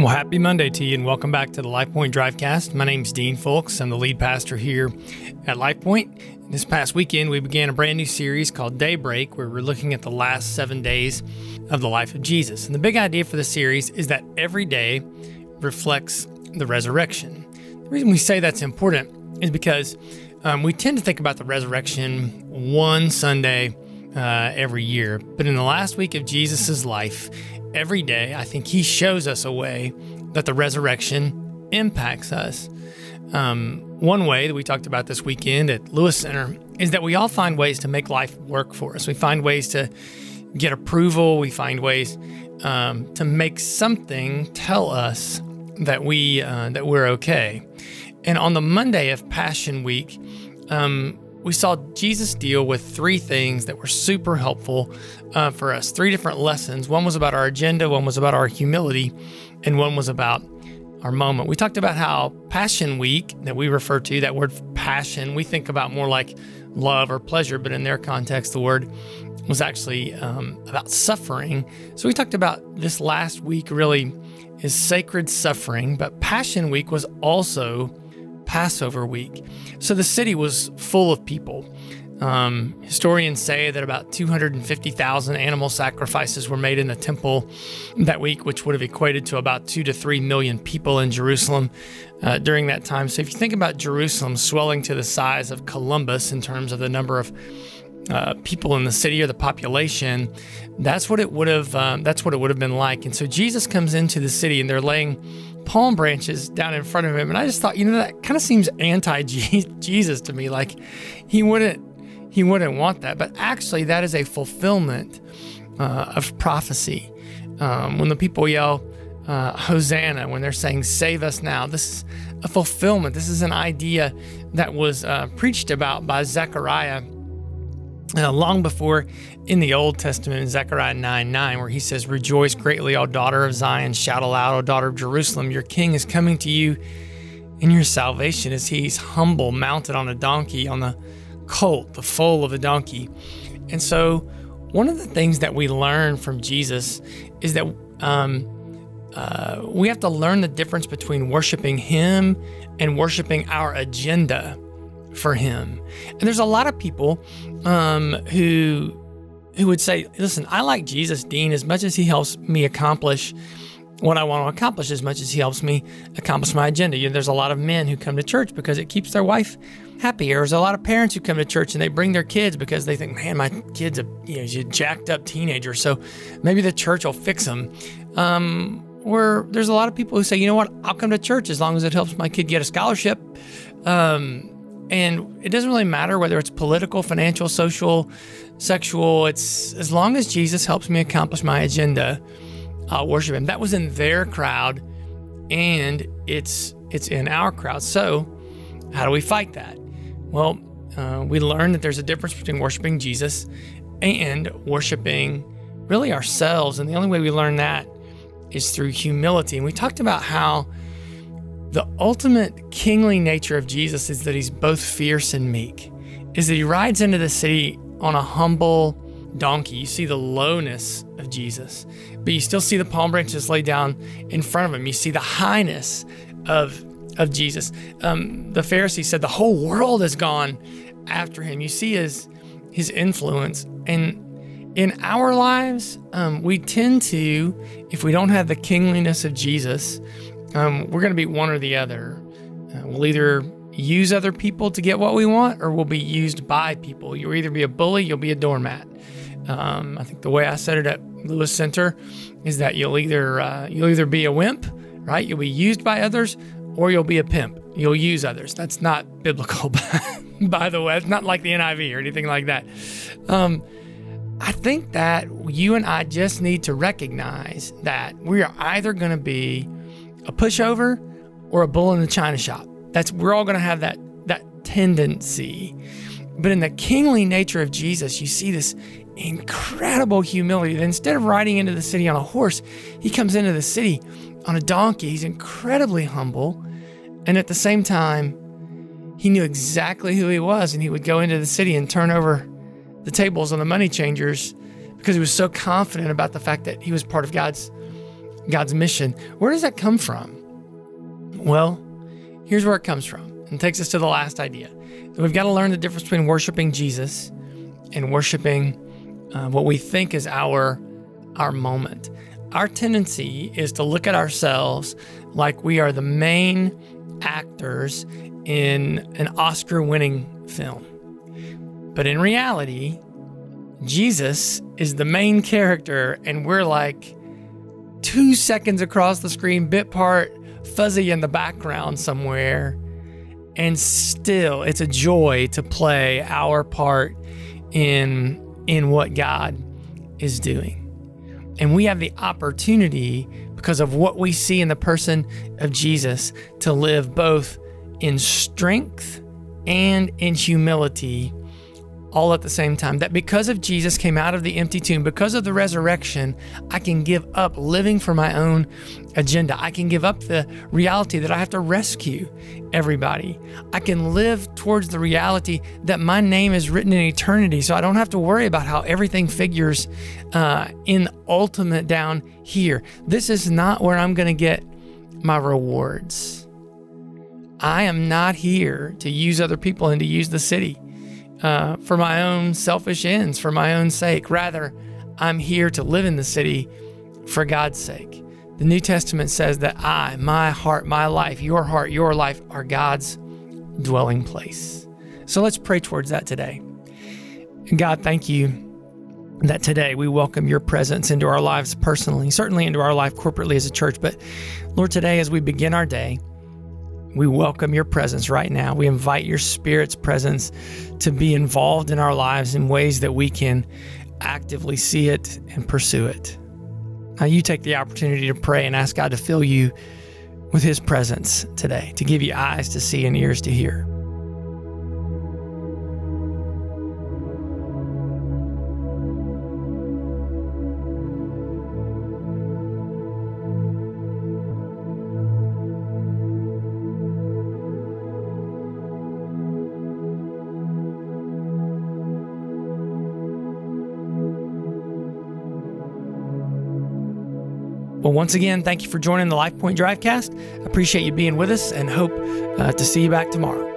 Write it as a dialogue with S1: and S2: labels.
S1: Well, happy Monday to you and welcome back to the LifePoint Drivecast. My name's Dean Folks. I'm the lead pastor here at LifePoint. This past weekend, we began a brand new series called Daybreak, where we're looking at the last 7 days of the life of Jesus. And the big idea for the series is that every day reflects the resurrection. The reason we say that's important is because we tend to think about the resurrection one Sunday every year. But in the last week of Jesus' life, every day, I think he shows us a way that the resurrection impacts us. One way that we talked about this weekend at Lewis Center is that we all find ways to make life work for us. We find ways to get approval. We find ways to make something tell us that we're okay. And on the Monday of Passion Week, we saw Jesus deal with three things that were super helpful for us. Three different lessons. One was about our agenda, one was about our humility, and one was about our moment. We talked about how Passion Week, that we refer to, that word passion, we think about more like love or pleasure, but in their context, the word was actually about suffering. So we talked about this last week really is sacred suffering, but Passion Week was also Passover week. So the city was full of people. Historians say that about 250,000 animal sacrifices were made in the temple that week, which would have equated to about 2 to 3 million people in Jerusalem during that time. So if you think about Jerusalem swelling to the size of Columbus in terms of the number of people in the city or the population, that's what it would have been like. And so Jesus comes into the city and they're laying palm branches down in front of him. And I just thought, that kind of seems anti-Jesus to me. Like he wouldn't want that. But actually that is a fulfillment of prophecy. When the people yell, Hosanna, when they're saying, save us now, this is a fulfillment. This is an idea that was preached about by Zechariah long before in the Old Testament, in Zechariah 9:9, where he says, rejoice greatly, O daughter of Zion, shout aloud, O daughter of Jerusalem, your king is coming to you in your salvation as he's humble, mounted on a donkey, on the colt, the foal of a donkey. And so one of the things that we learn from Jesus is that we have to learn the difference between worshiping him and worshiping our agenda for him. And there's a lot of people who would say, listen, I like Jesus, Dean, as much as he helps me accomplish what I want to accomplish, as much as he helps me accomplish my agenda. There's a lot of men who come to church because it keeps their wife happy. There's a lot of parents who come to church and they bring their kids because they think, man, my kid's he's a jacked up teenager, so maybe the church will fix him. Where there's a lot of people who say, you know what, I'll come to church as long as it helps my kid get a scholarship. And it doesn't really matter whether it's political, financial, social, sexual. It's as long as Jesus helps me accomplish my agenda, I'll worship him. That was in their crowd, and it's in our crowd. So how do we fight that? Well, we learn that there's a difference between worshiping Jesus and worshiping really ourselves. And the only way we learn that is through humility. And we talked about how the ultimate kingly nature of Jesus is that he's both fierce and meek, is that he rides into the city on a humble donkey. You see the lowness of Jesus, but you still see the palm branches laid down in front of him. You see the highness of Jesus. The Pharisee said the whole world has gone after him. You see his influence. And in our lives, we tend to, if we don't have the kingliness of Jesus, we're going to be one or the other. We'll either use other people to get what we want, or we'll be used by people. You'll either be a bully, you'll be a doormat. I think the way I said it at Lewis Center is that you'll either be a wimp, right? You'll be used by others, or you'll be a pimp. You'll use others. That's not biblical, by the way. It's not like the NIV or anything like that. I think that you and I just need to recognize that we are either going to be a pushover or a bull in the china shop. We're all going to have that tendency. But in the kingly nature of Jesus, you see this incredible humility that instead of riding into the city on a horse, he comes into the city on a donkey. He's incredibly humble. And at the same time, he knew exactly who he was, and he would go into the city and turn over the tables on the money changers because he was so confident about the fact that he was part of God's God's mission. Where does that come from? Well, here's where it comes from. And takes us to the last idea. We've got to learn the difference between worshiping Jesus and worshiping what we think is our moment. Our tendency is to look at ourselves like we are the main actors in an Oscar-winning film. But in reality, Jesus is the main character, and we're like 2 seconds across the screen, bit part, fuzzy in the background somewhere. And still, it's a joy to play our part in what God is doing. And we have the opportunity, because of what we see in the person of Jesus, to live both in strength and in humility all at the same time. That because of Jesus came out of the empty tomb, because of the resurrection, I can give up living for my own agenda. I can give up the reality that I have to rescue everybody. I can live towards the reality that my name is written in eternity, so I don't have to worry about how everything figures in ultimate down here. This is not where I'm going to get my rewards. I am not here to use other people and to use the city for my own selfish ends, for my own sake. Rather, I'm here to live in the city for God's sake. The New Testament says that my heart, my life, your heart, your life are God's dwelling place. So let's pray towards that today. God, thank you that today we welcome your presence into our lives personally, certainly into our life corporately as a church. But Lord, today as we begin our day, we welcome your presence right now. We invite your Spirit's presence to be involved in our lives in ways that we can actively see it and pursue it. Now you take the opportunity to pray and ask God to fill you with his presence today, to give you eyes to see and ears to hear. Well, once again, thank you for joining the LifePoint Drivecast. Appreciate you being with us and hope to see you back tomorrow.